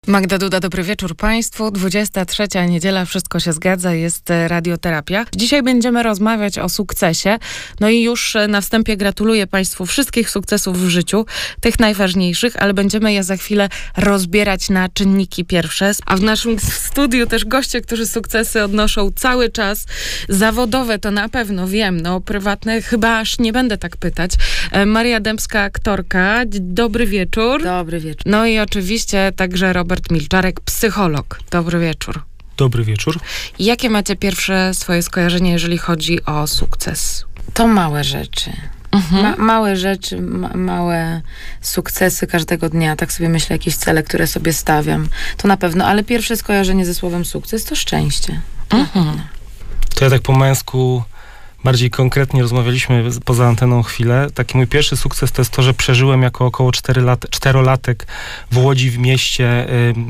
Magda Duda, dobry wieczór Państwu. 23. niedziela, wszystko się zgadza, jest radioterapia. Dzisiaj będziemy rozmawiać o sukcesie. No i już na wstępie gratuluję Państwu wszystkich sukcesów w życiu, tych najważniejszych, ale będziemy je za chwilę rozbierać na czynniki pierwsze. A w naszym studiu też goście, którzy sukcesy odnoszą cały czas. Zawodowe to na pewno wiem, no prywatne chyba aż nie będę tak pytać. Maria Dębska, aktorka. Dobry wieczór. Dobry wieczór. No i oczywiście także Robert Milczarek, psycholog. Dobry wieczór. Dobry wieczór. Jakie macie pierwsze swoje skojarzenie, jeżeli chodzi o sukces? To małe rzeczy. Małe rzeczy, małe sukcesy każdego dnia. Tak sobie myślę, jakieś cele, które sobie stawiam. To na pewno, ale pierwsze skojarzenie ze słowem sukces to szczęście. To ja tak po męsku bardziej konkretnie rozmawialiśmy poza anteną chwilę. Taki mój pierwszy sukces to jest to, że przeżyłem jako około 4-latek w Łodzi w mieście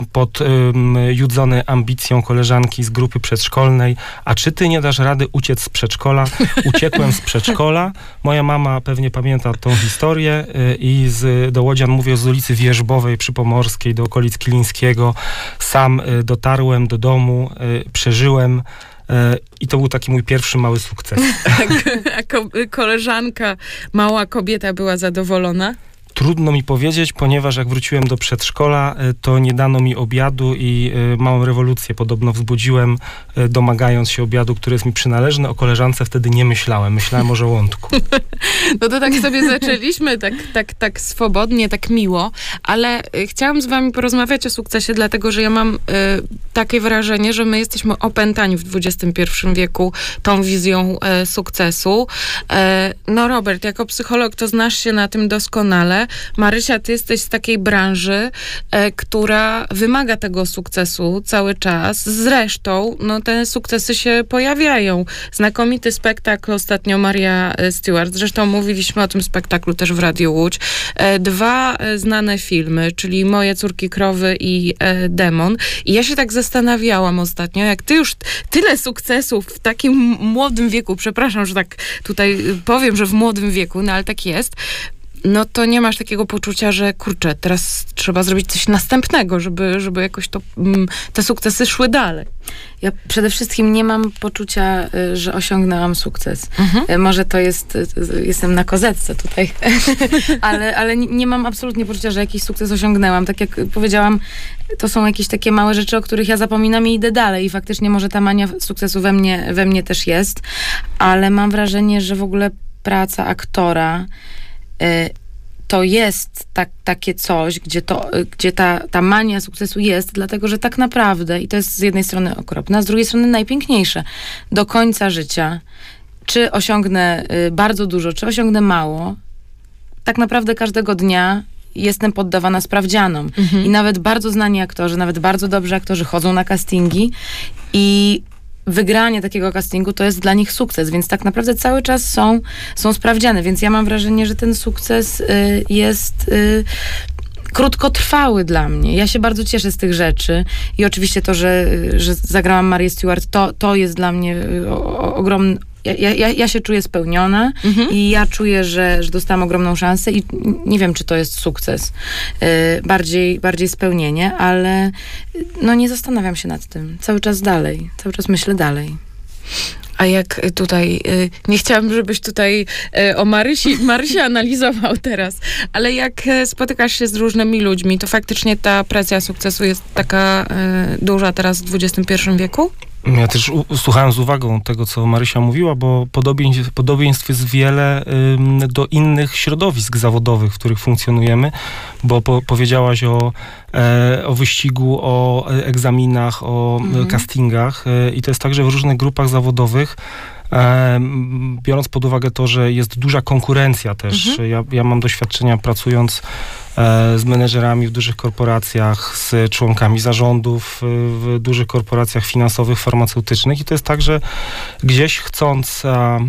podjudzony ambicją koleżanki z grupy przedszkolnej. A czy ty nie dasz rady uciec z przedszkola? Uciekłem z przedszkola. Moja mama pewnie pamięta tą historię i do Łodzian, mówię, z ulicy Wierzbowej przy Pomorskiej do okolic Kilińskiego. Sam dotarłem do domu, przeżyłem. I to był taki mój pierwszy mały sukces. A koleżanka, mała kobieta była zadowolona? Trudno mi powiedzieć, ponieważ jak wróciłem do przedszkola, to nie dano mi obiadu i małą rewolucję podobno wzbudziłem, domagając się obiadu, który jest mi przynależny. O koleżance wtedy nie myślałem. Myślałem o żołądku. No to tak sobie zaczęliśmy, tak swobodnie, tak miło, ale chciałam z wami porozmawiać o sukcesie, dlatego, że ja mam takie wrażenie, że my jesteśmy opętani w XXI wieku tą wizją sukcesu. No Robert, jako psycholog to znasz się na tym doskonale. Marysia, ty jesteś z takiej branży, która wymaga tego sukcesu cały czas. Zresztą, no te sukcesy się pojawiają. Znakomity spektakl ostatnio Maria Stewart. Zresztą mówiliśmy o tym spektaklu też w Radiu Łódź. 2 znane filmy, czyli Moje córki krowy i Demon. I ja się tak zastanawiałam ostatnio, jak ty już tyle sukcesów w takim młodym wieku, przepraszam, że tak tutaj powiem, że w młodym wieku, no ale tak jest, no to nie masz takiego poczucia, że kurczę, teraz trzeba zrobić coś następnego, żeby jakoś te sukcesy szły dalej. Ja przede wszystkim nie mam poczucia, że osiągnęłam sukces. Może to jestem na kozetce tutaj, ale nie mam absolutnie poczucia, że jakiś sukces osiągnęłam. Tak jak powiedziałam, to są jakieś takie małe rzeczy, o których ja zapominam i idę dalej. I faktycznie może ta mania sukcesu we mnie też jest, ale mam wrażenie, że w ogóle praca aktora to jest takie coś, gdzie ta mania sukcesu jest, dlatego że tak naprawdę, i to jest z jednej strony okropne, a z drugiej strony najpiękniejsze, do końca życia, czy osiągnę bardzo dużo, czy osiągnę mało, tak naprawdę każdego dnia jestem poddawana sprawdzianom. I nawet bardzo znani aktorzy, nawet bardzo dobrzy aktorzy chodzą na castingi i wygranie takiego castingu to jest dla nich sukces, więc tak naprawdę cały czas są sprawdziane, więc ja mam wrażenie, że ten sukces jest krótkotrwały dla mnie. Ja się bardzo cieszę z tych rzeczy i oczywiście to, że zagrałam Marię Stewart, to jest dla mnie ogromny. Ja się czuję spełniona i ja czuję, że dostałam ogromną szansę i nie wiem, czy to jest sukces. Bardziej spełnienie, ale no nie zastanawiam się nad tym. Cały czas myślę dalej. A jak tutaj, nie chciałam, żebyś tutaj o Marysi analizował teraz, ale jak spotykasz się z różnymi ludźmi, to faktycznie ta presja sukcesu jest taka duża teraz w XXI wieku? Ja też słuchałem z uwagą tego, co Marysia mówiła, bo podobieństw jest wiele do innych środowisk zawodowych, w których funkcjonujemy, bo powiedziałaś o wyścigu, o egzaminach, o castingach i to jest tak, że w różnych grupach zawodowych, biorąc pod uwagę to, że jest duża konkurencja też. Ja mam doświadczenia pracując z menedżerami w dużych korporacjach, z członkami zarządów w dużych korporacjach finansowych, farmaceutycznych i to jest tak, że gdzieś chcąc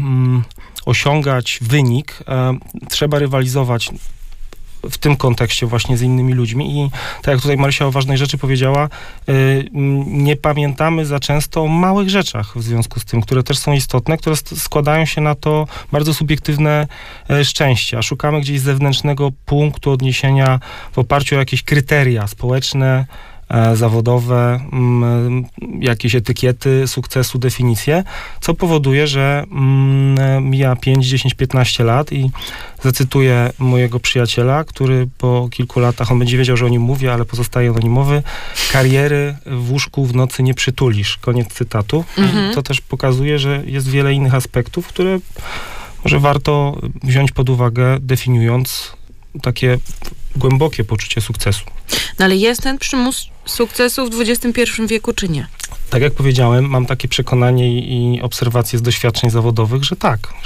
osiągać wynik, trzeba rywalizować w tym kontekście właśnie z innymi ludźmi i tak jak tutaj Marysia o ważnej rzeczy powiedziała, nie pamiętamy za często o małych rzeczach w związku z tym, które też są istotne, które składają się na to bardzo subiektywne szczęście, a szukamy gdzieś zewnętrznego punktu odniesienia w oparciu o jakieś kryteria społeczne, zawodowe, jakieś etykiety sukcesu, definicje, co powoduje, że mija 5, 10, 15 lat i zacytuję mojego przyjaciela, który po kilku latach, on będzie wiedział, że o nim mówię, ale pozostaje anonimowy, kariery w łóżku w nocy nie przytulisz. Koniec cytatu. To też pokazuje, że jest wiele innych aspektów, które może warto wziąć pod uwagę, definiując takie głębokie poczucie sukcesu. No ale jest ten przymus sukcesu w XXI wieku, czy nie? Tak jak powiedziałem, mam takie przekonanie i obserwacje z doświadczeń zawodowych, że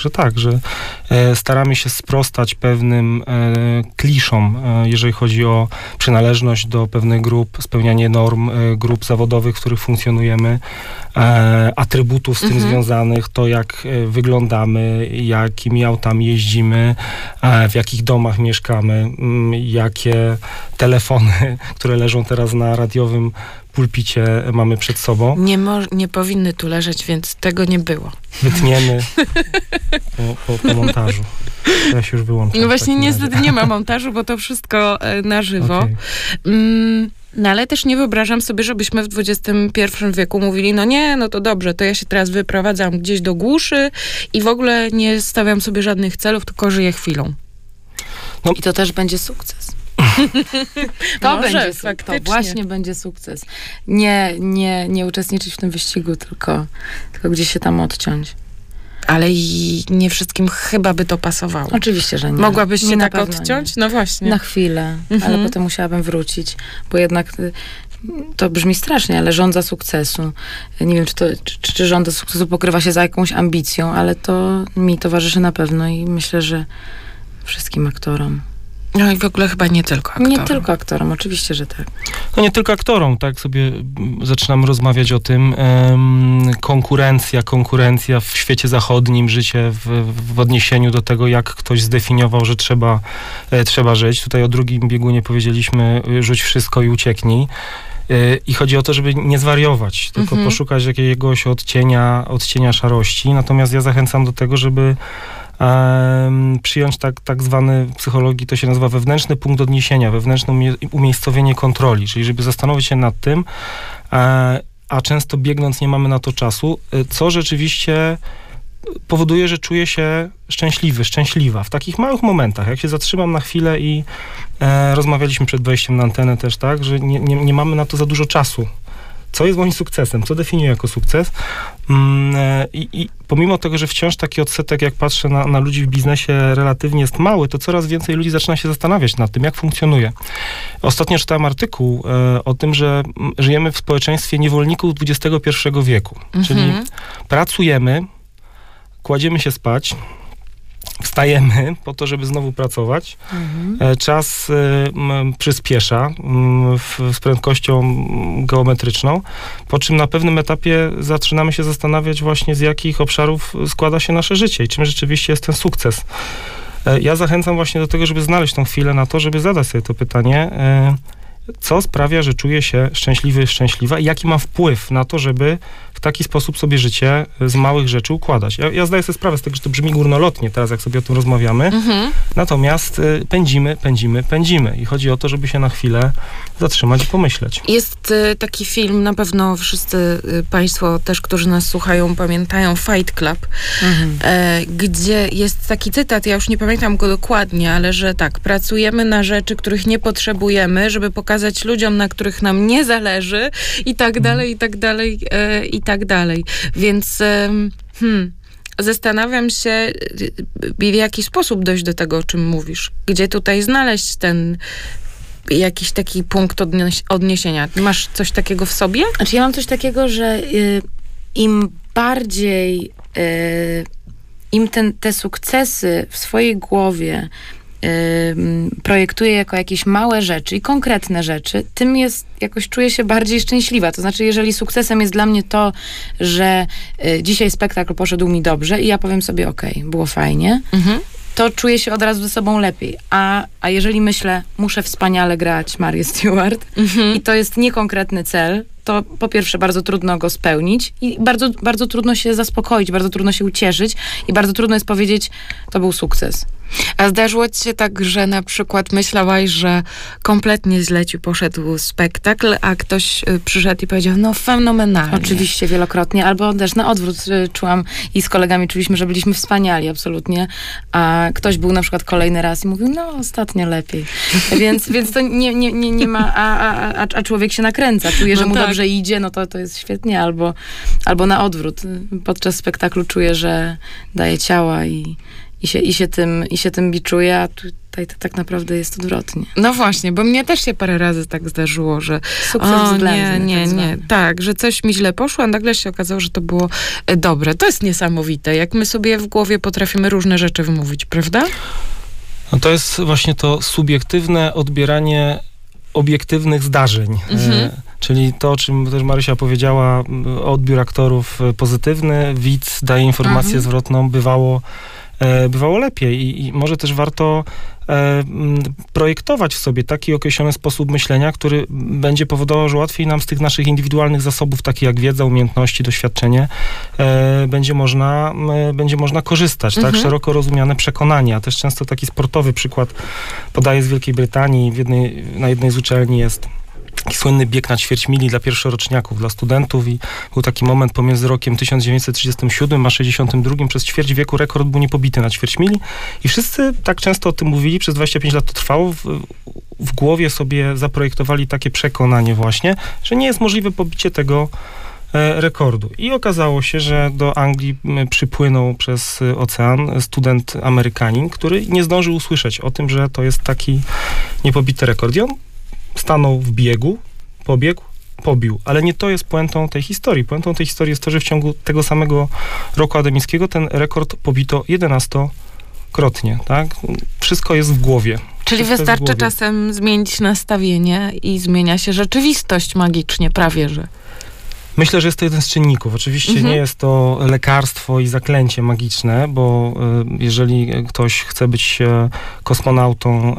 staramy się sprostać pewnym kliszom, jeżeli chodzi o przynależność do pewnych grup, spełnianie norm grup zawodowych, w których funkcjonujemy, atrybutów z tym związanych, to jak wyglądamy, jakimi autami jeździmy, w jakich domach mieszkamy, jakie telefony, które leżą teraz na radiowym pulpicie mamy przed sobą. Nie powinny tu leżeć, więc tego nie było. Wytniemy po montażu. Ja się już wyłączam. No właśnie niestety nie ma montażu, bo to wszystko na żywo. Okay. No ale też nie wyobrażam sobie, żebyśmy w XXI wieku mówili, no nie, no to dobrze, to ja się teraz wyprowadzam gdzieś do głuszy i w ogóle nie stawiam sobie żadnych celów, tylko żyję chwilą. No. I to też będzie sukces. To będzie faktycznie. To właśnie będzie sukces. Nie uczestniczyć w tym wyścigu, tylko gdzieś się tam odciąć. Ale i nie wszystkim chyba by to pasowało. Oczywiście, że nie. Mogłabyś się nie tak odciąć? Nie. No właśnie. Na chwilę, ale potem musiałabym wrócić, bo jednak to brzmi strasznie, ale żądza sukcesu. Nie wiem, czy żądza sukcesu pokrywa się za jakąś ambicją, ale to mi towarzyszy na pewno i myślę, że wszystkim aktorom. No i w ogóle chyba nie tylko aktorom. Nie tylko aktorom, oczywiście, że tak. No nie tylko aktorom, tak sobie zaczynamy rozmawiać o tym. Konkurencja w świecie zachodnim, życie w odniesieniu do tego, jak ktoś zdefiniował, że trzeba żyć. Tutaj o drugim biegunie powiedzieliśmy, rzuć wszystko i ucieknij. I chodzi o to, żeby nie zwariować, tylko poszukać jakiegoś odcienia szarości. Natomiast ja zachęcam do tego, żeby przyjąć tak zwany, w psychologii to się nazywa wewnętrzny punkt odniesienia, wewnętrzne umiejscowienie kontroli, czyli żeby zastanowić się nad tym, a często biegnąc nie mamy na to czasu, co rzeczywiście powoduje, że czuję się szczęśliwa. W takich małych momentach, jak się zatrzymam na chwilę i rozmawialiśmy przed wejściem na antenę też, tak, że nie mamy na to za dużo czasu. Co jest moim sukcesem? Co definiuję jako sukces? I pomimo tego, że wciąż taki odsetek, jak patrzę na ludzi w biznesie, relatywnie jest mały, to coraz więcej ludzi zaczyna się zastanawiać nad tym, jak funkcjonuje. Ostatnio czytałem artykuł o tym, że żyjemy w społeczeństwie niewolników XXI wieku. Czyli pracujemy, kładziemy się spać, wstajemy po to, żeby znowu pracować. Czas przyspiesza z prędkością geometryczną, po czym na pewnym etapie zaczynamy się zastanawiać właśnie, z jakich obszarów składa się nasze życie i czym rzeczywiście jest ten sukces. Ja zachęcam właśnie do tego, żeby znaleźć tą chwilę na to, żeby zadać sobie to pytanie, co sprawia, że czuję się szczęśliwa i jaki mam wpływ na to, żeby w taki sposób sobie życie z małych rzeczy układać. Ja zdaję sobie sprawę z tego, że to brzmi górnolotnie teraz, jak sobie o tym rozmawiamy. Natomiast pędzimy. I chodzi o to, żeby się na chwilę zatrzymać i pomyśleć. Jest taki film, na pewno wszyscy państwo też, którzy nas słuchają, pamiętają, Fight Club, gdzie jest taki cytat, ja już nie pamiętam go dokładnie, ale że tak, pracujemy na rzeczy, których nie potrzebujemy, żeby pokazać ludziom, na których nam nie zależy i tak dalej, i tak dalej, i tak dalej. Więc zastanawiam się, w jaki sposób dojść do tego, o czym mówisz. Gdzie tutaj znaleźć ten jakiś taki punkt odniesienia. Masz coś takiego w sobie? Znaczy ja mam coś takiego, że im bardziej, im te sukcesy w swojej głowie projektuję jako jakieś małe rzeczy i konkretne rzeczy, tym jakoś czuję się bardziej szczęśliwa. To znaczy, jeżeli sukcesem jest dla mnie to, że dzisiaj spektakl poszedł mi dobrze i ja powiem sobie, okej, było fajnie, to czuję się od razu ze sobą lepiej. A jeżeli myślę, muszę wspaniale grać Marię Stewart i to jest niekonkretny cel, to po pierwsze bardzo trudno go spełnić i bardzo, bardzo trudno się zaspokoić, bardzo trudno się ucieszyć i bardzo trudno jest powiedzieć, to był sukces. A zdarzyło ci się tak, że na przykład myślałaś, że kompletnie źle ci poszedł spektakl, a ktoś przyszedł i powiedział, no fenomenalnie. Oczywiście, wielokrotnie, albo też na odwrót czułam i z kolegami czuliśmy, że byliśmy wspaniali, absolutnie, a ktoś był na przykład kolejny raz i mówił, no ostatnio lepiej. Więc to nie ma, a człowiek się nakręca, czuje, że mu dobrze idzie, no to jest świetnie, albo na odwrót. Podczas spektaklu czuję, że daje ciała i się tym biczuje, a tutaj to tak naprawdę jest odwrotnie. No właśnie, bo mnie też się parę razy tak zdarzyło, że sukces względny. Nie. Tak, że coś mi źle poszło, a nagle się okazało, że to było dobre. To jest niesamowite, jak my sobie w głowie potrafimy różne rzeczy wymówić, prawda? No to jest właśnie to subiektywne odbieranie obiektywnych zdarzeń. Czyli to, o czym też Marysia powiedziała, odbiór aktorów pozytywny, widz daje informację zwrotną, bywało lepiej i może też warto projektować w sobie taki określony sposób myślenia, który będzie powodował, że łatwiej nam z tych naszych indywidualnych zasobów, takich jak wiedza, umiejętności, doświadczenie, będzie można korzystać, tak? Szeroko rozumiane przekonanie, a też często taki sportowy przykład podaję z Wielkiej Brytanii. Na jednej z uczelni jest taki słynny bieg na ćwierć mili dla pierwszoroczniaków, dla studentów i był taki moment pomiędzy rokiem 1937 a 1962, przez ćwierć wieku rekord był niepobity na ćwierć mili i wszyscy tak często o tym mówili, przez 25 lat to trwało, w głowie sobie zaprojektowali takie przekonanie właśnie, że nie jest możliwe pobicie tego rekordu. I okazało się, że do Anglii przypłynął przez ocean student Amerykanin, który nie zdążył usłyszeć o tym, że to jest taki niepobity rekord. I on stanął w biegu, pobiegł, pobił. Ale nie to jest puentą tej historii. Puentą tej historii jest to, że w ciągu tego samego roku akademickiego ten rekord pobito 11-krotnie, tak? Wszystko jest w głowie. Czyli wystarczy czasem zmienić nastawienie i zmienia się rzeczywistość magicznie, prawie że. Myślę, że jest to jeden z czynników. Oczywiście nie jest to lekarstwo i zaklęcie magiczne, bo jeżeli ktoś chce być kosmonautą,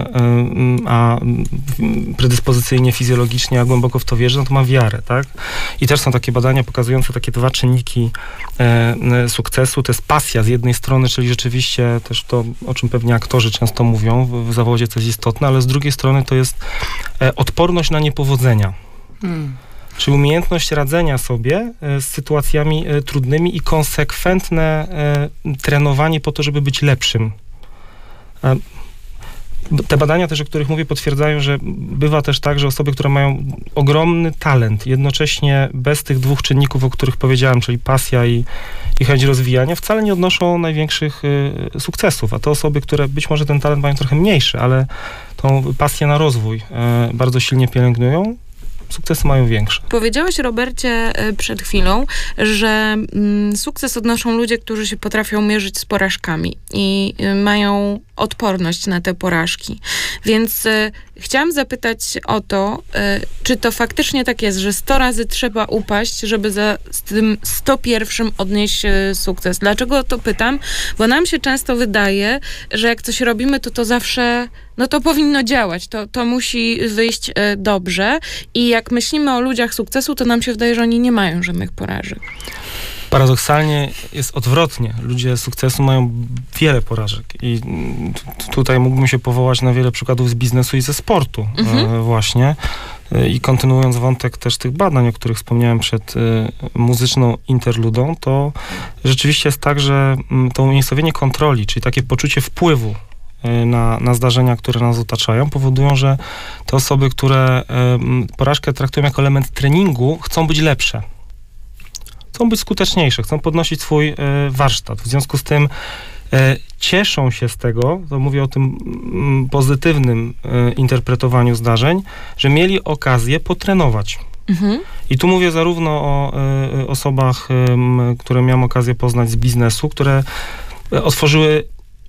a predyspozycyjnie, fizjologicznie, a głęboko w to wierzy, no to ma wiarę, tak? I też są takie badania pokazujące takie dwa czynniki sukcesu. To jest pasja z jednej strony, czyli rzeczywiście też to, o czym pewnie aktorzy często mówią w zawodzie, co jest istotne, ale z drugiej strony to jest odporność na niepowodzenia. Czyli umiejętność radzenia sobie z sytuacjami trudnymi i konsekwentne trenowanie po to, żeby być lepszym. Te badania też, o których mówię, potwierdzają, że bywa też tak, że osoby, które mają ogromny talent, jednocześnie bez tych dwóch czynników, o których powiedziałem, czyli pasja i chęć rozwijania, wcale nie odnoszą największych sukcesów. A te osoby, które być może ten talent mają trochę mniejszy, ale tą pasję na rozwój bardzo silnie pielęgnują, sukcesy mają większe. Powiedziałeś, Robercie, przed chwilą, że sukces odnoszą ludzie, którzy się potrafią mierzyć z porażkami i mają odporność na te porażki. Więc chciałam zapytać o to, czy to faktycznie tak jest, że 100 razy trzeba upaść, żeby z tym 101 odnieść sukces. Dlaczego to pytam? Bo nam się często wydaje, że jak coś robimy, to zawsze, no to powinno działać, to musi wyjść dobrze i jak myślimy o ludziach sukcesu, to nam się wydaje, że oni nie mają żadnych porażek. Paradoksalnie jest odwrotnie. Ludzie sukcesu mają wiele porażek i tutaj mógłbym się powołać na wiele przykładów z biznesu i ze sportu właśnie. I kontynuując wątek też tych badań, o których wspomniałem przed muzyczną interludą, to rzeczywiście jest tak, że to umiejscowienie kontroli, czyli takie poczucie wpływu na zdarzenia, które nas otaczają, powodują, że te osoby, które porażkę traktują jako element treningu, chcą być lepsze. Chcą być skuteczniejsze, chcą podnosić swój warsztat. W związku z tym cieszą się z tego, to mówię o tym pozytywnym interpretowaniu zdarzeń, że mieli okazję potrenować. I tu mówię zarówno o osobach, które miałem okazję poznać z biznesu, które otworzyły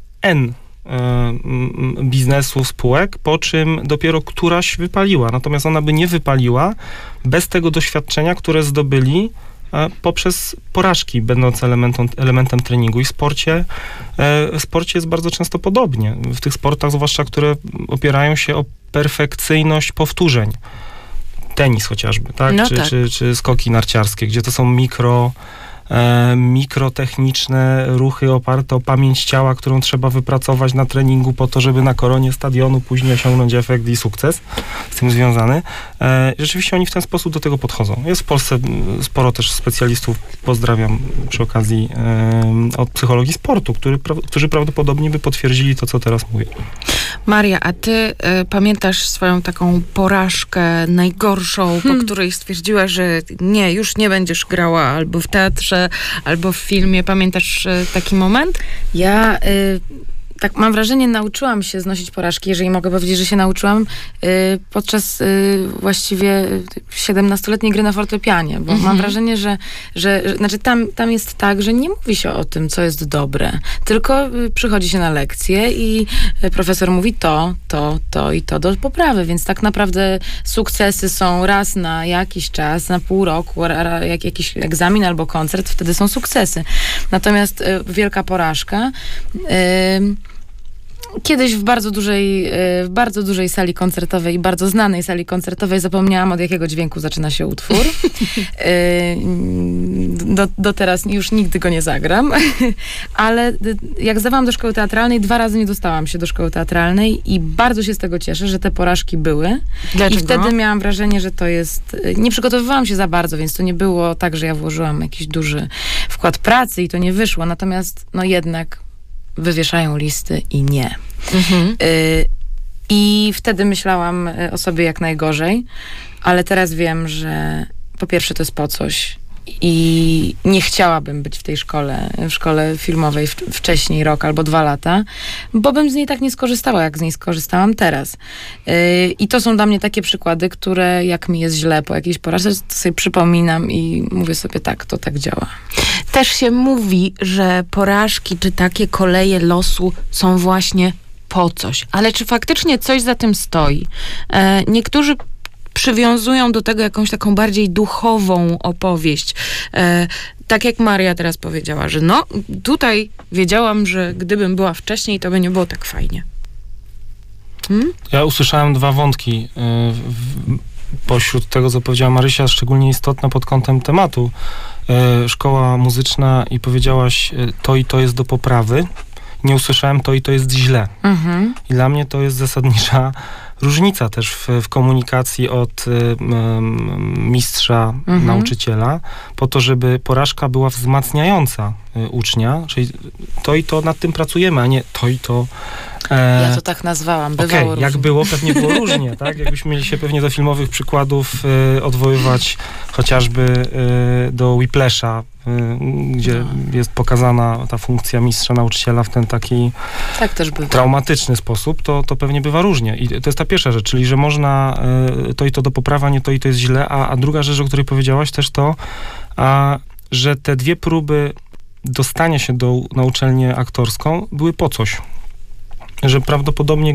biznesu, spółek, po czym dopiero któraś wypaliła. Natomiast ona by nie wypaliła bez tego doświadczenia, które zdobyli poprzez porażki, będące elementem treningu. I w sporcie jest bardzo często podobnie. W tych sportach, zwłaszcza, które opierają się o perfekcyjność powtórzeń. Tenis chociażby, tak? No czy skoki narciarskie, gdzie to są mikrotechniczne ruchy oparte o pamięć ciała, którą trzeba wypracować na treningu po to, żeby na koronie stadionu później osiągnąć efekt i sukces z tym związany. Rzeczywiście oni w ten sposób do tego podchodzą. Jest w Polsce sporo też specjalistów, pozdrawiam przy okazji, od psychologii sportu, którzy prawdopodobnie by potwierdzili to, co teraz mówię. Maria, a ty pamiętasz swoją taką porażkę najgorszą, po której stwierdziłaś, że nie, już nie będziesz grała albo w teatrze, albo w filmie. Pamiętasz taki moment? Ja tak mam wrażenie, nauczyłam się znosić porażki, jeżeli mogę powiedzieć, że się nauczyłam podczas właściwie 17-letniej gry na fortepianie, bo mam wrażenie, że znaczy tam jest tak, że nie mówi się o tym, co jest dobre, tylko przychodzi się na lekcje i profesor mówi to i to do poprawy, więc tak naprawdę sukcesy są raz na jakiś czas, na pół roku, jak jakiś egzamin albo koncert, wtedy są sukcesy. Natomiast wielka porażka kiedyś w bardzo dużej sali koncertowej i bardzo znanej sali koncertowej zapomniałam, od jakiego dźwięku zaczyna się utwór. Do teraz już nigdy go nie zagram. Ale jak zdawałam do szkoły teatralnej, 2 razy nie dostałam się do szkoły teatralnej i bardzo się z tego cieszę, że te porażki były. Dlaczego? I wtedy miałam wrażenie, że to jest... Nie przygotowywałam się za bardzo, więc to nie było tak, że ja włożyłam jakiś duży wkład pracy i to nie wyszło. Natomiast jednak wywieszają listy i nie. I wtedy myślałam o sobie jak najgorzej, ale teraz wiem, że po pierwsze to jest po coś i nie chciałabym być w tej szkole, w szkole filmowej wcześniej rok albo 2 lata, bo bym z niej tak nie skorzystała, jak z niej skorzystałam teraz. I to są dla mnie takie przykłady, które jak mi jest źle po jakiejś porażce, to sobie przypominam i mówię sobie tak, to tak działa. Też się mówi, że porażki czy takie koleje losu są właśnie po coś. Ale czy faktycznie coś za tym stoi? Niektórzy przywiązują do tego jakąś taką bardziej duchową opowieść. Tak jak Maria teraz powiedziała, że no tutaj wiedziałam, że gdybym była wcześniej, to by nie było tak fajnie. Ja usłyszałem 2 wątki pośród tego, co powiedziała Marysia, szczególnie istotne pod kątem tematu. Szkoła muzyczna i powiedziałaś to i to jest do poprawy. Nie usłyszałem to i to jest źle. I dla mnie to jest zasadnicza różnica też w komunikacji od mistrza, nauczyciela, po to, żeby porażka była wzmacniająca ucznia, czyli to i to nad tym pracujemy, a nie to i to. Ja to tak nazwałam, bywało różnie. Jak było, pewnie było różnie, tak? Jakbyśmy mieli się pewnie do filmowych przykładów odwoływać chociażby do Whiplasha, gdzie jest pokazana ta funkcja mistrza nauczyciela w ten taki tak też traumatyczny sposób, to pewnie bywa różnie. I to jest ta pierwsza rzecz, czyli że można to i to do poprawy, nie to i to jest źle, a druga rzecz, o której powiedziałaś też to, że te 2 próby dostania się na uczelnię aktorską były po coś. Że prawdopodobnie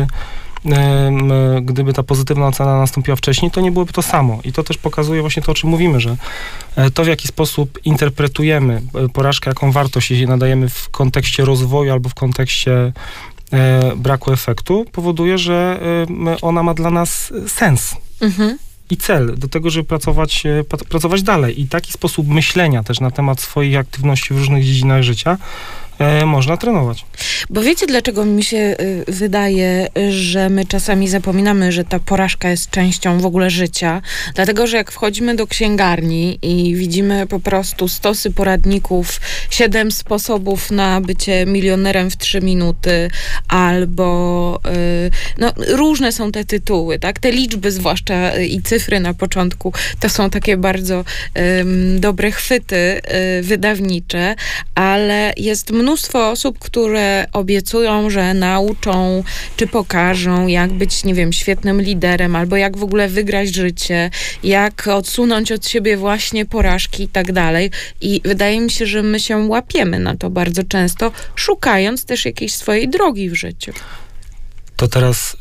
gdyby ta pozytywna ocena nastąpiła wcześniej, to nie byłoby to samo. I to też pokazuje właśnie to, o czym mówimy, że to, w jaki sposób interpretujemy porażkę, jaką wartość jej nadajemy w kontekście rozwoju albo w kontekście braku efektu, powoduje, że ona ma dla nas sens. I cel do tego, żeby pracować dalej. I taki sposób myślenia też na temat swoich aktywności w różnych dziedzinach życia można trenować. Bo wiecie, dlaczego mi się wydaje, że my czasami zapominamy, że ta porażka jest częścią w ogóle życia? Dlatego, że jak wchodzimy do księgarni i widzimy po prostu stosy poradników, 7 sposobów na bycie milionerem w 3 minuty, albo no, różne są te tytuły, tak? Te liczby zwłaszcza i cyfry na początku, to są takie bardzo dobre chwyty wydawnicze, ale jest mnóstwo osób, które obiecują, że nauczą, czy pokażą, jak być, nie wiem, świetnym liderem, albo jak w ogóle wygrać życie, jak odsunąć od siebie właśnie porażki i tak dalej. I wydaje mi się, że my się łapiemy na to bardzo często, szukając też jakiejś swojej drogi w życiu. To teraz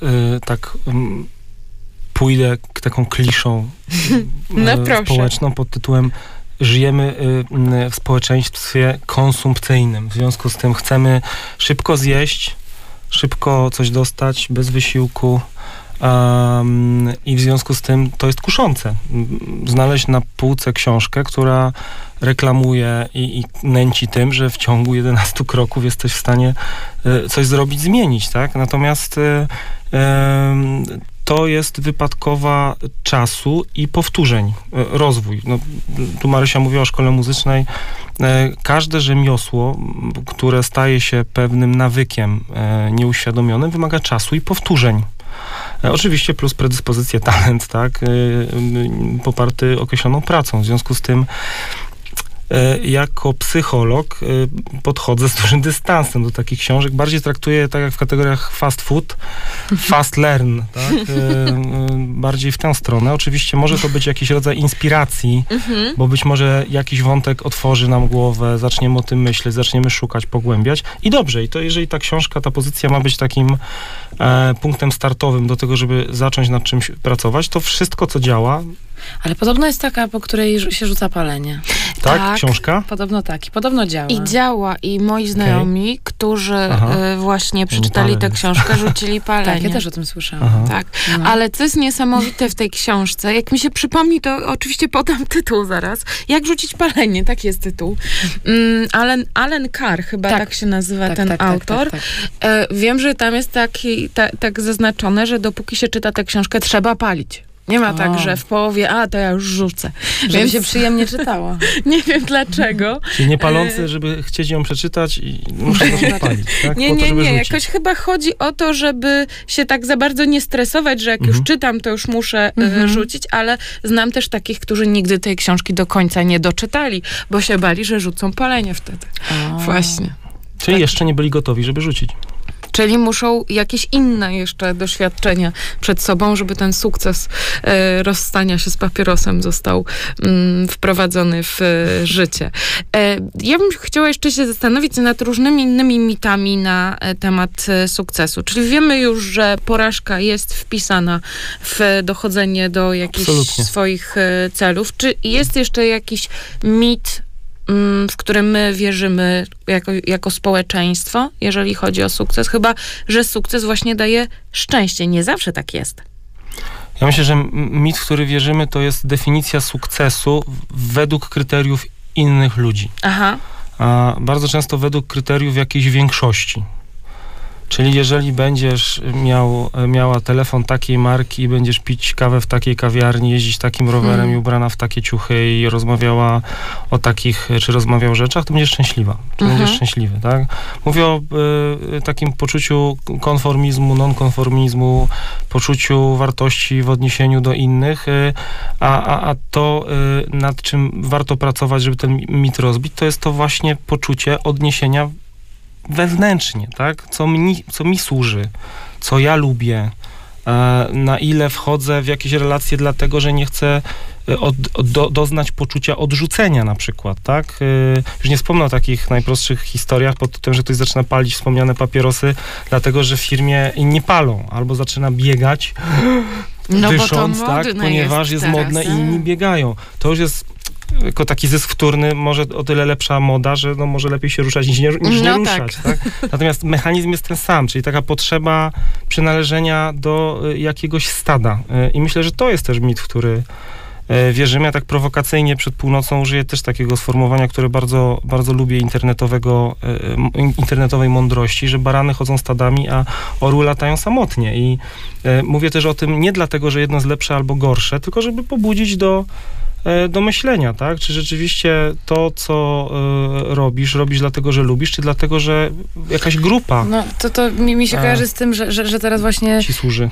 pójdę taką kliszą społeczną pod tytułem żyjemy w społeczeństwie konsumpcyjnym. W związku z tym chcemy szybko zjeść, szybko coś dostać, bez wysiłku, I w związku z tym to jest kuszące. Znaleźć na półce książkę, która reklamuje i nęci tym, że w ciągu 11 kroków jesteś w stanie coś zrobić, zmienić, tak? Natomiast to jest wypadkowa czasu i powtórzeń, rozwój. No, tu Marysia mówiła o szkole muzycznej. Każde rzemiosło, które staje się pewnym nawykiem nieuświadomionym, wymaga czasu i powtórzeń. Oczywiście plus predyspozycje, talent, tak, poparty określoną pracą. W związku z tym jako psycholog podchodzę z dużym dystansem do takich książek. Bardziej traktuję tak jak w kategoriach fast food, fast learn, tak? Bardziej w tę stronę. Oczywiście może to być jakiś rodzaj inspiracji, bo być może jakiś wątek otworzy nam głowę, zaczniemy o tym myśleć, zaczniemy szukać, pogłębiać. I dobrze, i to jeżeli ta książka, ta pozycja ma być takim punktem startowym do tego, żeby zacząć nad czymś pracować, to wszystko, co działa. Ale podobno jest taka, po której się rzuca palenie. Tak? Książka? Podobno tak. I podobno działa. I działa. I moi znajomi, którzy właśnie przeczytali tę książkę, rzucili palenie. Tak, ja też o tym słyszałam. Tak. No. Ale co jest niesamowite w tej książce, jak mi się przypomni, to oczywiście podam tytuł zaraz. Jak rzucić palenie, tak jest tytuł. Alan Carr, chyba tak się nazywa ten autor. Tak. Wiem, że tam jest tak zaznaczone, że dopóki się czyta tę książkę, trzeba palić. Nie ma tak, że w połowie, to ja już rzucę. Żeby się przyjemnie czytało. Nie wiem dlaczego. Czyli nie palący, żeby chcieć ją przeczytać i muszę ją palić, tak? Nie. Jakoś chyba chodzi o to, żeby się tak za bardzo nie stresować, że jak już czytam, to już muszę rzucić, ale znam też takich, którzy nigdy tej książki do końca nie doczytali, bo się bali, że rzucą palenie wtedy. Właśnie. Czyli jeszcze nie byli gotowi, żeby rzucić. Czyli muszą jakieś inne jeszcze doświadczenia przed sobą, żeby ten sukces rozstania się z papierosem został wprowadzony w życie. Ja bym chciała jeszcze się zastanowić nad różnymi innymi mitami na temat sukcesu. Czyli wiemy już, że porażka jest wpisana w dochodzenie do jakichś swoich celów. Czy jest jeszcze jakiś mit, w którym my wierzymy jako społeczeństwo, jeżeli chodzi o sukces? Chyba, że sukces właśnie daje szczęście. Nie zawsze tak jest. Ja myślę, że mit, w który wierzymy, to jest definicja sukcesu według kryteriów innych ludzi. A bardzo często według kryteriów jakiejś większości. Czyli jeżeli będziesz miała telefon takiej marki i będziesz pić kawę w takiej kawiarni, jeździć takim rowerem i ubrana w takie ciuchy i rozmawiała o takich, czy rozmawiał o rzeczach, to będziesz szczęśliwa. Czy będziesz szczęśliwy, tak? Mówię o takim poczuciu konformizmu, nonkonformizmu, poczuciu wartości w odniesieniu do innych, a to, nad czym warto pracować, żeby ten mit rozbić, to jest to właśnie poczucie odniesienia wewnętrznie, tak? Co mi służy, co ja lubię, na ile wchodzę w jakieś relacje dlatego, że nie chcę doznać poczucia odrzucenia na przykład, tak? Już nie wspomnę o takich najprostszych historiach pod tym, że ktoś zaczyna palić wspomniane papierosy, dlatego, że w firmie inni palą, albo zaczyna biegać, dysząc, tak? Ponieważ jest modne i inni biegają. To już jest jako taki zysk wtórny, może o tyle lepsza moda, że może lepiej się ruszać niż nie ruszać. Tak? Natomiast mechanizm jest ten sam, czyli taka potrzeba przynależenia do jakiegoś stada. I myślę, że to jest też mit, w który wierzymy. Ja tak prowokacyjnie przed północą użyję też takiego sformułowania, które bardzo, bardzo lubię, internetowej mądrości, że barany chodzą stadami, a orły latają samotnie. I mówię też o tym nie dlatego, że jedno jest lepsze albo gorsze, tylko żeby pobudzić do myślenia, tak? Czy rzeczywiście to, co robisz dlatego, że lubisz, czy dlatego, że jakaś grupa... No, to mi się kojarzy z tym, że teraz właśnie ci służy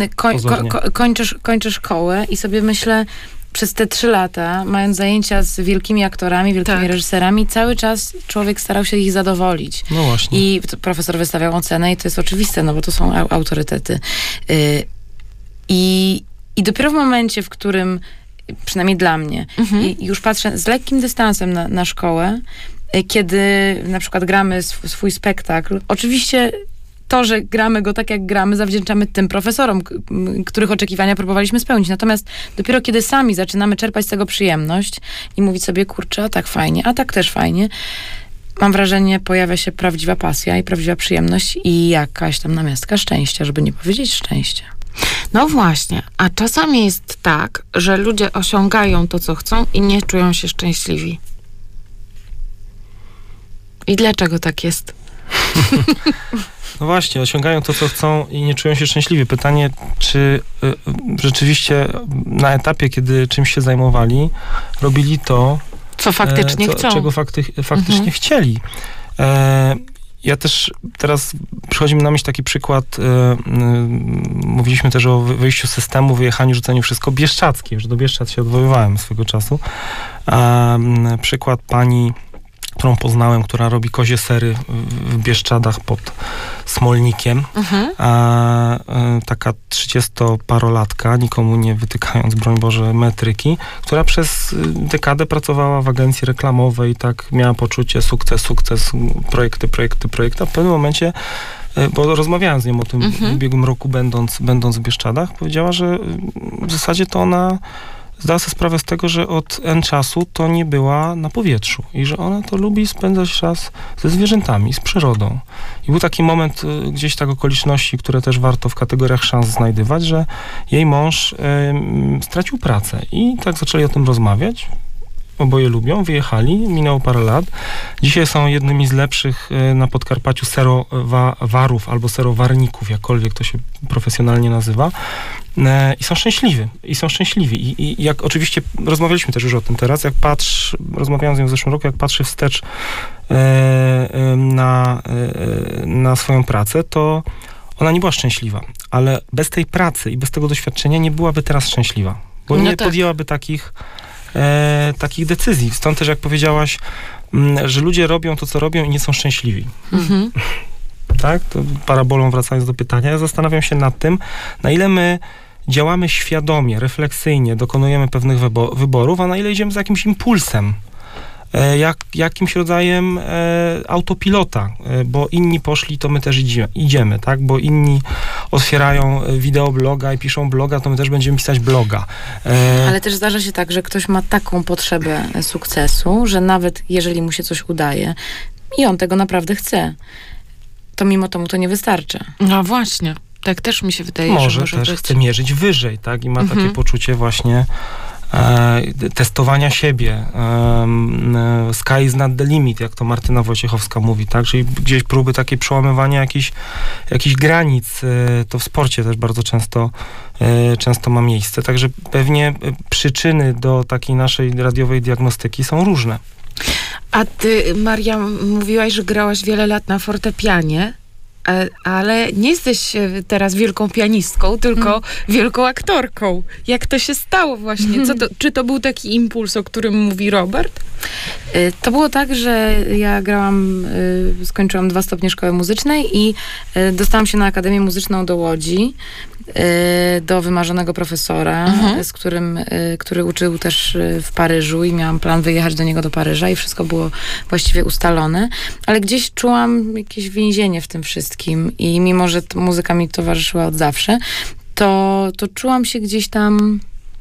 kończę szkołę i sobie myślę, przez te 3 lata, mając zajęcia z wielkimi aktorami, wielkimi reżyserami, cały czas człowiek starał się ich zadowolić. No właśnie. I profesor wystawiał ocenę i to jest oczywiste, no bo to są autorytety. I dopiero w momencie, w którym przynajmniej dla mnie. I już patrzę z lekkim dystansem na szkołę, kiedy na przykład gramy swój spektakl. Oczywiście to, że gramy go tak, jak gramy, zawdzięczamy tym profesorom, których oczekiwania próbowaliśmy spełnić. Natomiast dopiero kiedy sami zaczynamy czerpać z tego przyjemność i mówić sobie, kurczę, a tak fajnie, a tak też fajnie, mam wrażenie, pojawia się prawdziwa pasja i prawdziwa przyjemność i jakaś tam namiastka szczęścia, żeby nie powiedzieć szczęścia. No właśnie, a czasami jest tak, że ludzie osiągają to, co chcą i nie czują się szczęśliwi. I dlaczego tak jest? No właśnie, osiągają to, co chcą i nie czują się szczęśliwi. Pytanie, czy rzeczywiście na etapie, kiedy czymś się zajmowali, robili to, co faktycznie chcą. Czego faktycznie chcieli. Ja też teraz przychodzi mi na myśl taki przykład, mówiliśmy też o wyjściu z systemu, wyjechaniu, rzuceniu wszystko bieszczackim, że do Bieszczad się odwoływałem swego czasu. Przykład pani, którą poznałem, która robi kozie sery w Bieszczadach pod Smolnikiem. Taka 30-parolatka, nikomu nie wytykając, broń Boże, metryki, która przez dekadę pracowała w agencji reklamowej, tak miała poczucie sukces, projekty, a w pewnym momencie, bo rozmawiałem z nią o tym w ubiegłym roku, będąc w Bieszczadach, powiedziała, że w zasadzie to ona zdała sobie sprawę z tego, że od N czasu to nie była na powietrzu i że ona to lubi spędzać czas ze zwierzętami, z przyrodą. I był taki moment, gdzieś tak okoliczności, które też warto w kategoriach szans znajdywać, że jej mąż stracił pracę i tak zaczęli o tym rozmawiać. Oboje lubią, wyjechali, minęło parę lat. Dzisiaj są jednymi z lepszych na Podkarpaciu serowarów albo serowarników, jakkolwiek to się profesjonalnie nazywa. I są szczęśliwi. I jak oczywiście rozmawialiśmy też już o tym teraz, rozmawiałem z nią w zeszłym roku, jak patrzy wstecz na swoją pracę, to ona nie była szczęśliwa, ale bez tej pracy i bez tego doświadczenia nie byłaby teraz szczęśliwa, bo nie podjęłaby takich decyzji. Stąd też, jak powiedziałaś, że ludzie robią to, co robią i nie są szczęśliwi. Tak? To parabolą wracając do pytania, ja zastanawiam się nad tym, na ile my działamy świadomie, refleksyjnie, dokonujemy pewnych wyborów, a na ile idziemy za jakimś impulsem, jakimś rodzajem autopilota, bo inni poszli, to my też idziemy, tak? Bo inni otwierają wideobloga i piszą bloga, to my też będziemy pisać bloga. Ale też zdarza się tak, że ktoś ma taką potrzebę sukcesu, że nawet jeżeli mu się coś udaje i on tego naprawdę chce, to mimo to mu to nie wystarczy. No właśnie. Tak też mi się wydaje, że może też być. chce mierzyć wyżej, tak? I ma takie poczucie właśnie testowania siebie. Sky is not the limit, jak to Martyna Wojciechowska mówi, tak? Czyli gdzieś próby takiej przełamywania jakichś granic. To w sporcie też bardzo często ma miejsce. Także pewnie przyczyny do takiej naszej radiowej diagnostyki są różne. A ty, Maria, mówiłaś, że grałaś wiele lat na fortepianie, ale nie jesteś teraz wielką pianistką, tylko wielką aktorką. Jak to się stało właśnie? Czy to był taki impuls, o którym mówi Robert? To było tak, że ja skończyłam 2 stopnie szkoły muzycznej i dostałam się na Akademię Muzyczną do Łodzi, do wymarzonego profesora, który uczył też w Paryżu i miałam plan wyjechać do niego do Paryża i wszystko było właściwie ustalone, ale gdzieś czułam jakieś więzienie w tym wszystkim i mimo, że muzyka mi towarzyszyła od zawsze, to czułam się gdzieś tam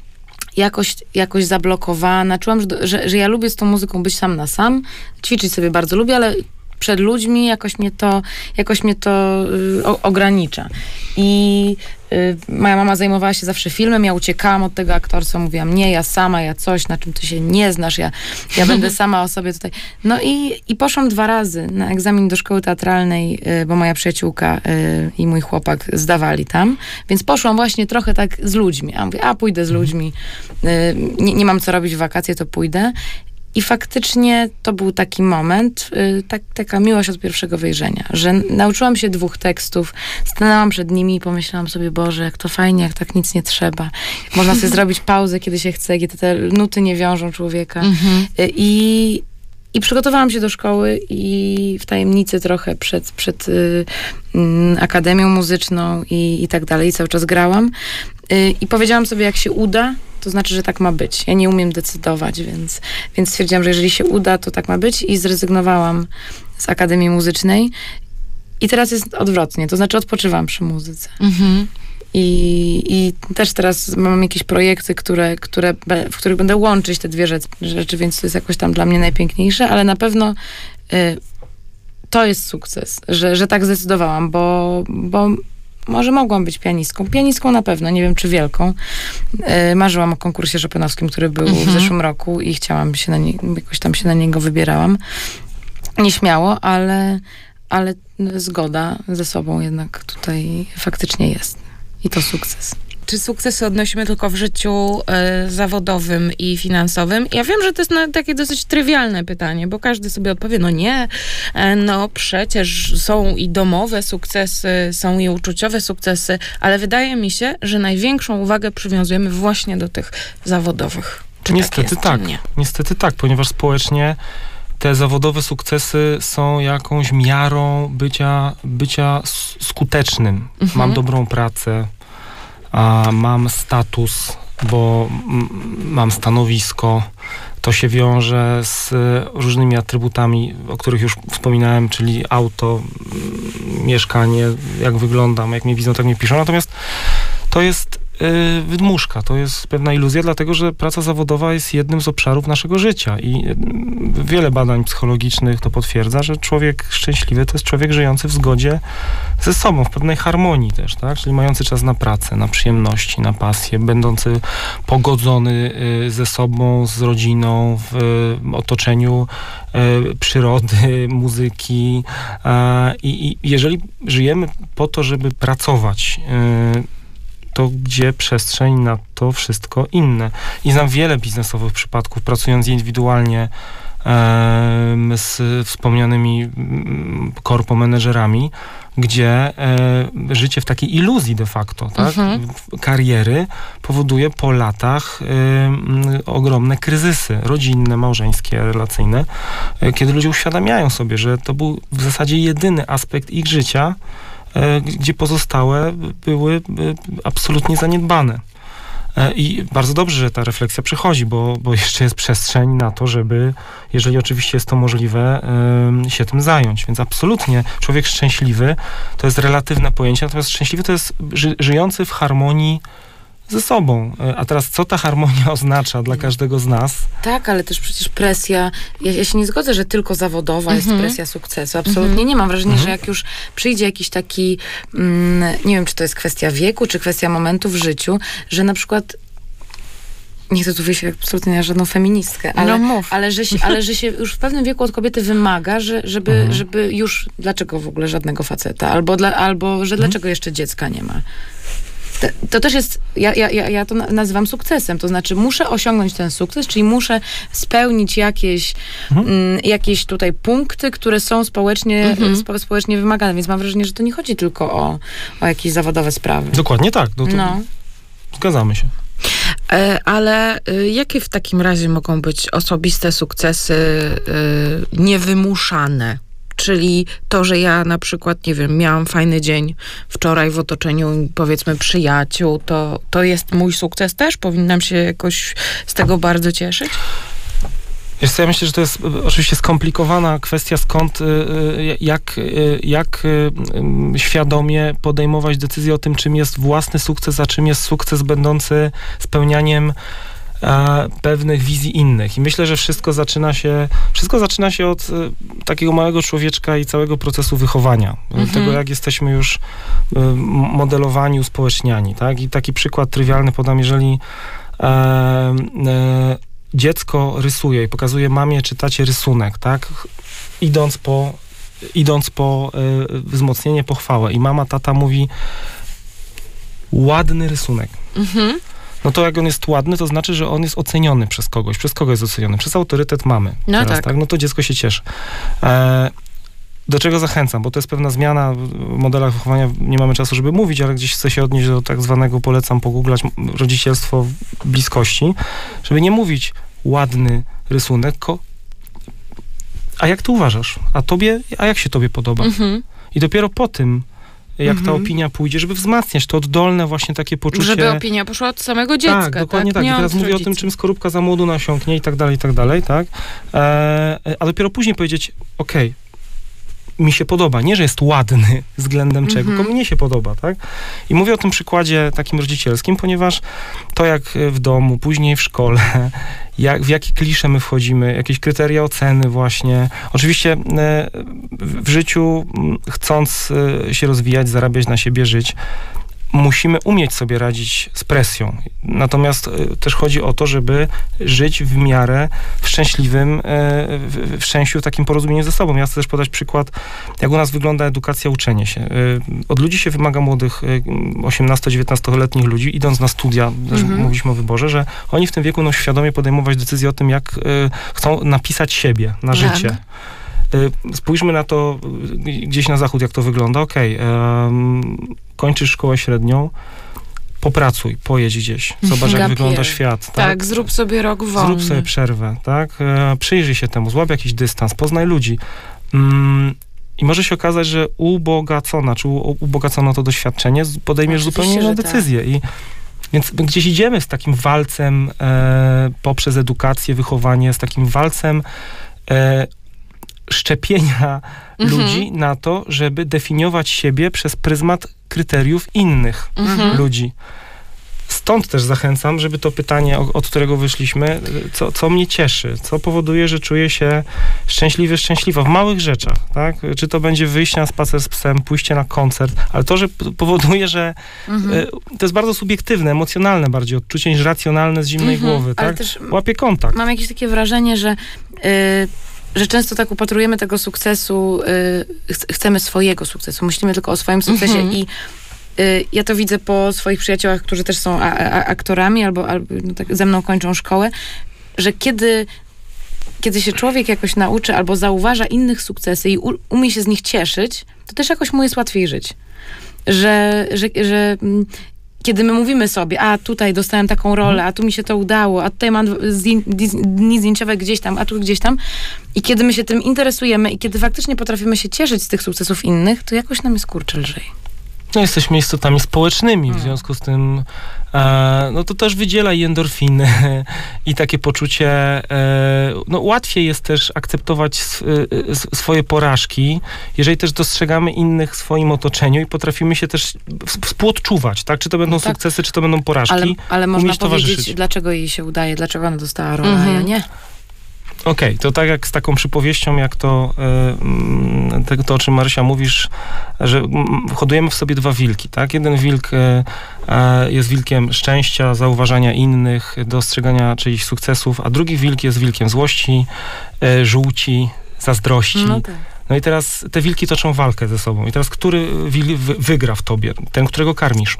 jakoś zablokowana. Czułam, że ja lubię z tą muzyką być sam na sam, ćwiczyć sobie bardzo lubię, ale przed ludźmi jakoś mnie to ogranicza. I moja mama zajmowała się zawsze filmem, ja uciekałam od tego aktorstwa, mówiłam, nie, ja sama, ja coś, na czym ty się nie znasz, ja będę sama o sobie tutaj. No i poszłam 2 razy na egzamin do szkoły teatralnej, bo moja przyjaciółka i mój chłopak zdawali tam, więc poszłam właśnie trochę tak z ludźmi. A mówię, pójdę z ludźmi, nie mam co robić w wakacje, to pójdę. I faktycznie to był taki moment, taka miłość od pierwszego wejrzenia, że nauczyłam się 2 tekstów, stanęłam przed nimi i pomyślałam sobie, Boże, jak to fajnie, jak tak nic nie trzeba. Można sobie zrobić pauzę, kiedy się chce, kiedy te nuty nie wiążą człowieka. I przygotowałam się do szkoły i w tajemnicy trochę przed Akademią Muzyczną i tak dalej. I cały czas grałam. I powiedziałam sobie, jak się uda, to znaczy, że tak ma być. Ja nie umiem decydować, więc stwierdziłam, że jeżeli się uda, to tak ma być i zrezygnowałam z Akademii Muzycznej. I teraz jest odwrotnie, to znaczy odpoczywam przy muzyce. I też teraz mam jakieś projekty, w których będę łączyć te 2 rzeczy, więc to jest jakoś tam dla mnie najpiękniejsze, ale na pewno to jest sukces, że tak zdecydowałam, bo może mogłam być pianistką. Pianistką na pewno, nie wiem czy wielką. Marzyłam o konkursie chopinowskim, który był w zeszłym roku i chciałam się jakoś tam się na niego wybierałam. Nieśmiało, ale zgoda ze sobą jednak tutaj faktycznie jest. I to sukces. Czy sukcesy odnosimy tylko w życiu zawodowym i finansowym? Ja wiem, że to jest takie dosyć trywialne pytanie, bo każdy sobie odpowie, no nie, no przecież są i domowe sukcesy, są i uczuciowe sukcesy, ale wydaje mi się, że największą uwagę przywiązujemy właśnie do tych zawodowych. Czy niestety tak jest, tak. Niestety tak, ponieważ społecznie te zawodowe sukcesy są jakąś miarą bycia skutecznym. Mam dobrą pracę, mam status, bo mam stanowisko. To się wiąże z różnymi atrybutami, o których już wspominałem, czyli auto, mieszkanie, jak wyglądam, jak mnie widzą, tak mnie piszą. Natomiast to jest wydmuszka, to jest pewna iluzja, dlatego że praca zawodowa jest jednym z obszarów naszego życia i wiele badań psychologicznych to potwierdza, że człowiek szczęśliwy to jest człowiek żyjący w zgodzie ze sobą, w pewnej harmonii też, tak? Czyli mający czas na pracę, na przyjemności, na pasję, będący pogodzony ze sobą, z rodziną, w otoczeniu przyrody, muzyki i jeżeli żyjemy po to, żeby pracować, to gdzie przestrzeń na to wszystko inne. I znam wiele biznesowych przypadków, pracując indywidualnie z wspomnianymi korpo-menedżerami, gdzie życie w takiej iluzji de facto, tak? Kariery powoduje po latach ogromne kryzysy rodzinne, małżeńskie, relacyjne, kiedy ludzie uświadamiają sobie, że to był w zasadzie jedyny aspekt ich życia, gdzie pozostałe były absolutnie zaniedbane. I bardzo dobrze, że ta refleksja przychodzi, bo jeszcze jest przestrzeń na to, żeby, jeżeli oczywiście jest to możliwe, się tym zająć. Więc absolutnie człowiek szczęśliwy to jest relatywne pojęcie, natomiast szczęśliwy to jest żyjący w harmonii ze sobą. A teraz co ta harmonia oznacza dla każdego z nas? Tak, ale też przecież presja, ja się nie zgodzę, że tylko zawodowa jest presja sukcesu. Absolutnie nie. Mam wrażenie, że jak już przyjdzie jakiś taki, nie wiem, czy to jest kwestia wieku, czy kwestia momentu w życiu, że na przykład nie chcę tu wyjść absolutnie na żadną feministkę, ale że się już w pewnym wieku od kobiety wymaga, żeby już, dlaczego w ogóle żadnego faceta? Albo że dlaczego jeszcze dziecka nie ma? To też jest, ja to nazywam sukcesem, to znaczy muszę osiągnąć ten sukces, czyli muszę spełnić jakieś tutaj punkty, które są społecznie wymagane, więc mam wrażenie, że to nie chodzi tylko o jakieś zawodowe sprawy. Dokładnie tak. Zgadzamy się. Ale jakie w takim razie mogą być osobiste sukcesy niewymuszane? Czyli to, że ja na przykład, nie wiem, miałam fajny dzień wczoraj w otoczeniu, powiedzmy, przyjaciół, to jest mój sukces też? Powinnam się jakoś z tego bardzo cieszyć? Wiesz co, ja myślę, że to jest oczywiście skomplikowana kwestia, skąd, jak świadomie podejmować decyzję o tym, czym jest własny sukces, a czym jest sukces będący spełnianiem pewnych wizji innych. I myślę, że wszystko zaczyna się od takiego małego człowieczka i całego procesu wychowania. Tego, jak jesteśmy już modelowani, uspołeczniani. Tak? I taki przykład trywialny podam, jeżeli dziecko rysuje i pokazuje mamie czy tacie rysunek, tak? Idąc po wzmocnienie, pochwałę. I mama, tata mówi ładny rysunek. No to jak on jest ładny, to znaczy, że on jest oceniony przez kogoś. Przez kogo jest oceniony? Przez autorytet mamy. No teraz, tak. No to dziecko się cieszy. Do czego zachęcam? Bo to jest pewna zmiana w modelach wychowania. Nie mamy czasu, żeby mówić, ale gdzieś chcę się odnieść do tak zwanego, polecam pogooglać, rodzicielstwo bliskości, żeby nie mówić ładny rysunek, a jak ty uważasz? A jak się tobie podoba? I dopiero po tym, jak ta opinia pójdzie, żeby wzmacniać to oddolne właśnie takie poczucie... Żeby opinia poszła od samego dziecka. Tak, dokładnie tak. I teraz mówię o tym, czym skorupka za młodu nasiąknie i tak dalej, tak? A dopiero później powiedzieć, okej, mi się podoba. Nie, że jest ładny względem czego, tylko mnie się podoba, tak? I mówię o tym przykładzie takim rodzicielskim, ponieważ to jak w domu, później w szkole, w jakie klisze my wchodzimy, jakieś kryteria oceny właśnie. Oczywiście w życiu, chcąc się rozwijać, zarabiać na siebie, żyć, musimy umieć sobie radzić z presją. Natomiast też chodzi o to, żeby żyć w miarę w szczęściu, w takim porozumieniu ze sobą. Ja chcę też podać przykład, jak u nas wygląda edukacja, uczenie się. Od ludzi się wymaga młodych, 18-19-letnich ludzi, idąc na studia, też mówiliśmy o wyborze, że oni w tym wieku świadomie podejmować decyzje o tym, jak chcą napisać siebie na życie. Spójrzmy na to gdzieś na zachód, jak to wygląda. Kończysz szkołę średnią, popracuj, pojedź gdzieś, zobacz, jak wygląda świat. Tak, zrób sobie rok wolny. Zrób sobie przerwę, tak? Przyjrzyj się temu, złap jakiś dystans, poznaj ludzi. I może się okazać, że ubogacono to doświadczenie, podejmiesz zupełnie inną decyzję. Więc gdzieś idziemy z takim walcem poprzez edukację, wychowanie, z takim walcem szczepienia ludzi na to, żeby definiować siebie przez pryzmat kryteriów innych ludzi. Stąd też zachęcam, żeby to pytanie, od którego wyszliśmy, co mnie cieszy, co powoduje, że czuję się szczęśliwa w małych rzeczach, tak? Czy to będzie wyjście na spacer z psem, pójście na koncert, ale to, że powoduje, że to jest bardzo subiektywne, emocjonalne bardziej odczucie niż racjonalne z zimnej głowy, tak? Łapie kontakt. Mam jakieś takie wrażenie, że często tak upatrujemy tego sukcesu, chcemy swojego sukcesu, myślimy tylko o swoim sukcesie i ja to widzę po swoich przyjaciołach, którzy też są aktorami albo tak ze mną kończą szkołę, że kiedy się człowiek jakoś nauczy albo zauważa innych sukcesy i umie się z nich cieszyć, to też jakoś mu jest łatwiej żyć. Że kiedy my mówimy sobie, a tutaj dostałem taką rolę, a tu mi się to udało, a tutaj mam dni zdjęciowe gdzieś tam, a tu gdzieś tam. I kiedy my się tym interesujemy i kiedy faktycznie potrafimy się cieszyć z tych sukcesów innych, to jakoś nam jest lżej. Jesteśmy istotami społecznymi, w związku z tym to też wydziela i endorfiny i takie poczucie, łatwiej jest też akceptować swoje porażki, jeżeli też dostrzegamy innych w swoim otoczeniu i potrafimy się też współodczuwać, tak? Czy to będą sukcesy, czy to będą porażki. Ale można powiedzieć, dlaczego jej się udaje, dlaczego ona dostała rolę, a ja nie. Okej, to tak jak z taką przypowieścią, jak to, o czym Marysia mówisz, że hodujemy w sobie dwa wilki, tak? Jeden wilk jest wilkiem szczęścia, zauważania innych, dostrzegania czyichś sukcesów, a drugi wilk jest wilkiem złości, żółci, zazdrości. No i teraz te wilki toczą walkę ze sobą. I teraz który wilk wygra w tobie? Ten, którego karmisz.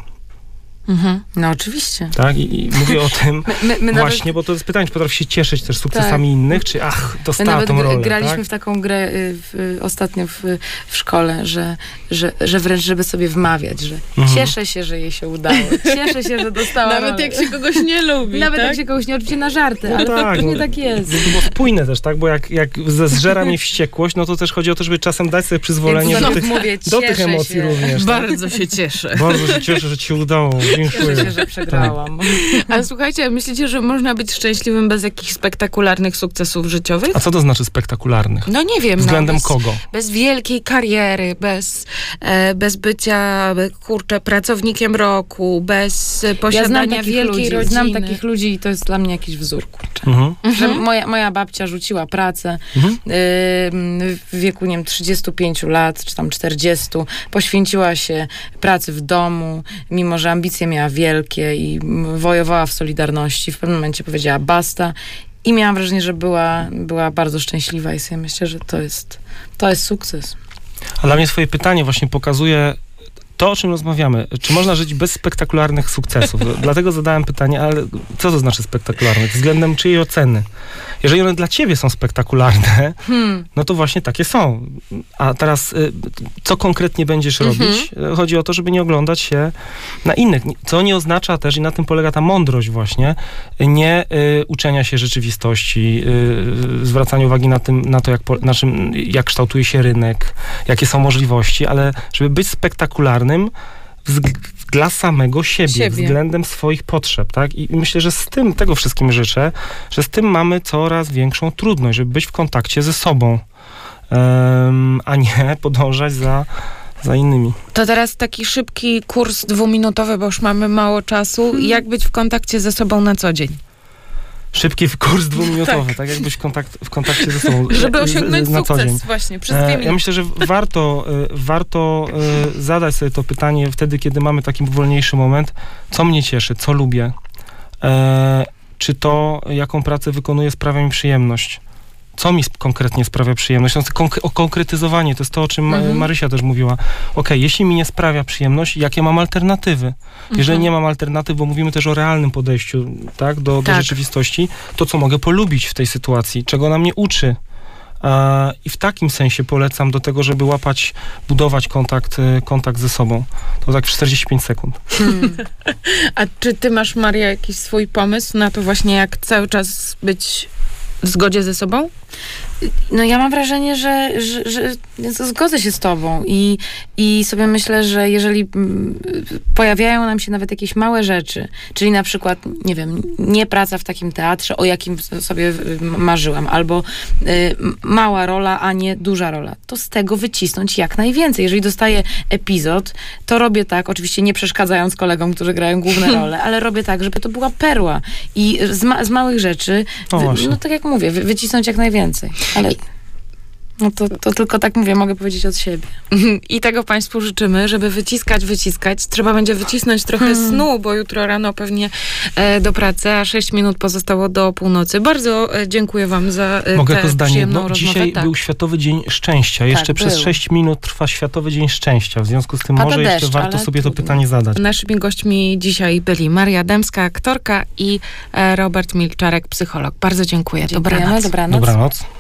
No oczywiście. Tak, i mówię o tym właśnie, nawet, bo to jest pytanie, czy potrafi się cieszyć też sukcesami innych, czy dostała tą rolę. Graliśmy w taką grę ostatnio w szkole, że wręcz, żeby sobie wmawiać, że cieszę się, że jej się udało. Cieszę się, że dostała Nawet rolę. jak się kogoś nie lubi, Nawet jak się kogoś nie, oczywiście na żarty, ale nie tak jest. Bo spójne też, tak, bo jak zżera mnie wściekłość, no to też chodzi o to, żeby czasem dać sobie przyzwolenie do tych emocji również. Bardzo się cieszę. Bardzo się cieszę, że ci się udało. Dziękuję. Cieszę się, że przegrałam. Ale słuchajcie, myślicie, że można być szczęśliwym bez jakichś spektakularnych sukcesów życiowych? A co to znaczy spektakularnych? No nie wiem. Względem kogo? Bez wielkiej kariery, bez bycia, pracownikiem roku, bez posiadania wielkiej rodziny. Znam takich ludzi i to jest dla mnie jakiś wzór, Że moja babcia rzuciła pracę w wieku, nie wiem, 35 lat, czy tam 40, poświęciła się pracy w domu, mimo że ambicje miała wielkie i wojowała w Solidarności. W pewnym momencie powiedziała basta i miałam wrażenie, że była bardzo szczęśliwa i sobie myślę, że to jest sukces. A dla mnie swoje pytanie właśnie pokazuje to, o czym rozmawiamy. Czy można żyć bez spektakularnych sukcesów? Dlatego zadałem pytanie, ale co to znaczy spektakularnych? Względem czyjej oceny? Jeżeli one dla ciebie są spektakularne, no to właśnie takie są. A teraz, co konkretnie będziesz robić? Chodzi o to, żeby nie oglądać się na innych. Co nie oznacza też, i na tym polega ta mądrość właśnie, nie uczenia się rzeczywistości, zwracania uwagi na to, jak kształtuje się rynek, jakie są możliwości, ale żeby być spektakularnym dla samego siebie, względem swoich potrzeb, tak? I myślę, że tego wszystkim życzę, że z tym mamy coraz większą trudność, żeby być w kontakcie ze sobą, a nie podążać za innymi. To teraz taki szybki kurs 2-minutowy, bo już mamy mało czasu. Jak być w kontakcie ze sobą na co dzień? Szybki kurs 2-minutowy, tak jakbyś w kontakcie ze sobą. Żeby osiągnąć na co dzień. sukces właśnie przez 2 minuty. Ja myślę, że warto zadać sobie to pytanie wtedy, kiedy mamy taki wolniejszy moment, co mnie cieszy, co lubię, czy to, jaką pracę wykonuję, sprawia mi przyjemność. Co mi konkretnie sprawia przyjemność? To jest konkretyzowanie, to jest to, o czym Marysia też mówiła. Jeśli mi nie sprawia przyjemność, jakie mam alternatywy? Jeżeli nie mam alternatyw, bo mówimy też o realnym podejściu, tak, do rzeczywistości, to co mogę polubić w tej sytuacji? Czego ona mnie uczy? I w takim sensie polecam do tego, żeby budować kontakt ze sobą. To tak w 45 sekund. A czy ty masz, Maria, jakiś swój pomysł na to właśnie, jak cały czas być w zgodzie ze sobą? No ja mam wrażenie, że zgodzę się z tobą i sobie myślę, że jeżeli pojawiają nam się nawet jakieś małe rzeczy, czyli na przykład, nie wiem, nie praca w takim teatrze, o jakim sobie marzyłam, albo mała rola, a nie duża rola, to z tego wycisnąć jak najwięcej. Jeżeli dostaję epizod, to robię tak, oczywiście nie przeszkadzając kolegom, którzy grają główne role, ale robię tak, żeby to była perła. I z małych rzeczy, no tak jak mówię, wycisnąć jak najwięcej. Ale no to tylko tak mówię, mogę powiedzieć od siebie. I tego Państwu życzymy, żeby wyciskać. Trzeba będzie wycisnąć trochę snu, bo jutro rano pewnie do pracy, a 6 minut pozostało do północy. Bardzo dziękuję wam za Mogę tę przyjemną rozmowę. Dzisiaj był Światowy Dzień Szczęścia. Jeszcze przez 6 minut trwa Światowy Dzień Szczęścia. W związku z tym jeszcze warto sobie to pytanie zadać. Naszymi gośćmi dzisiaj byli Maria Dębska, aktorka, i Robert Milczarek, psycholog. Bardzo dziękuję. Dobranoc. Dobranoc.